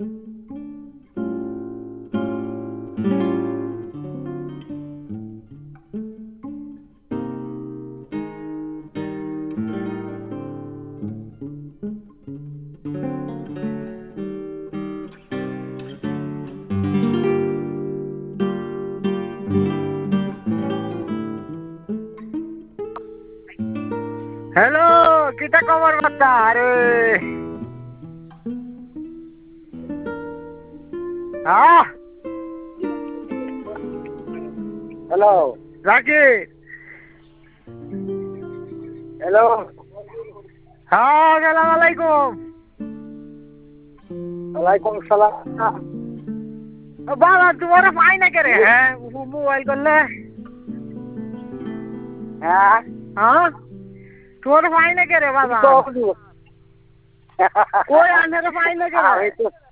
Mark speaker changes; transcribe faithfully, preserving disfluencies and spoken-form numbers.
Speaker 1: Hello, কিটা খবর বার্তা? আরে হ্যাঁ,
Speaker 2: হ্যালো
Speaker 1: রাকি।
Speaker 2: হ্যালো
Speaker 1: হ্যাঁ, সালাম আলাইকুম।
Speaker 2: ওয়ালাইকুম সালাম।
Speaker 1: ও বাবা, তোমার পাই না কে রে? হ্যাঁ, মোবাইল করলে
Speaker 2: হ্যাঁ
Speaker 1: হ্যাঁ, তোমার পাই না কে রে বাবা?
Speaker 2: তো
Speaker 1: কই আনের পাই না কে
Speaker 2: আমি
Speaker 1: রে?
Speaker 2: তো